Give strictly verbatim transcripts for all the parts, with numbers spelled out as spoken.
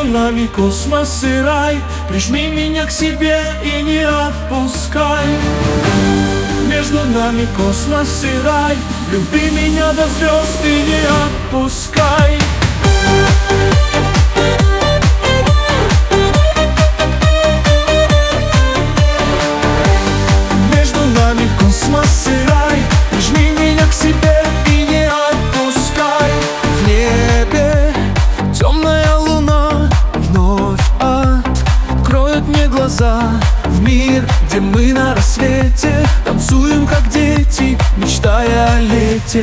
нами космос и рай. Прижми меня к себе и не отпускай. Между нами космос и рай. Люби меня до звезд и не отпускай. Между нами космос и рай. Прижми меня к себе и не отпускай. В небе темная луна вновь откроет мне глаза. В мир, где мы на рассвете танцуем, как дети, мечтая о лете.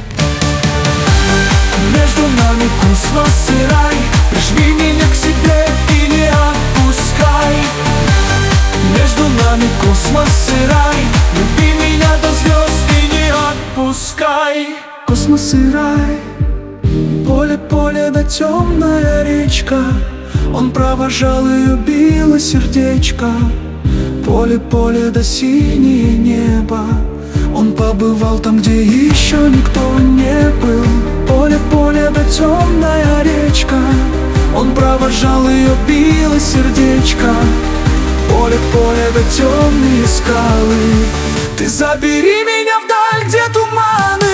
Между нами космос и рай. Прижми меня к себе и не отпускай. Между нами космос и рай. Люби меня до звезд и не отпускай. Космос и рай. Поле, поле да темная речка. Он провожал ее, било сердечко. Поле, поле да синее небо. Он побывал там, где еще никто не был. Поле, поле да темная речка. Он провожал ее, било сердечко. Поле, поле да темные скалы. Ты забери меня вдаль, где туманы.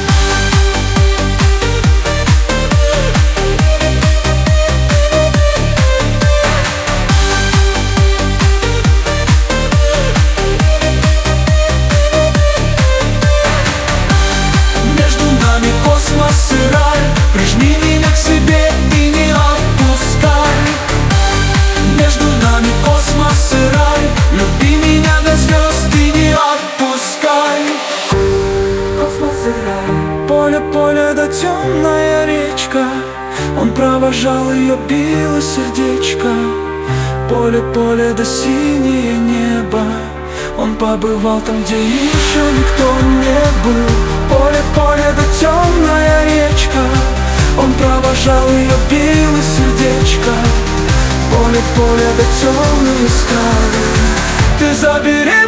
Космос и рай. Прижми меня к себе и не отпускай. Между нами космос и рай. Люби меня до звезд и не отпускай. Космос и рай. Поле, поле да темная речка. Он провожал ее, било сердечко. Поле, поле да синее небо. Он побывал там, где еще никто не был. Поле, поле да темная речка. Он провожал ее, било сердечко. Поле, поле да темные скалы. Ты забери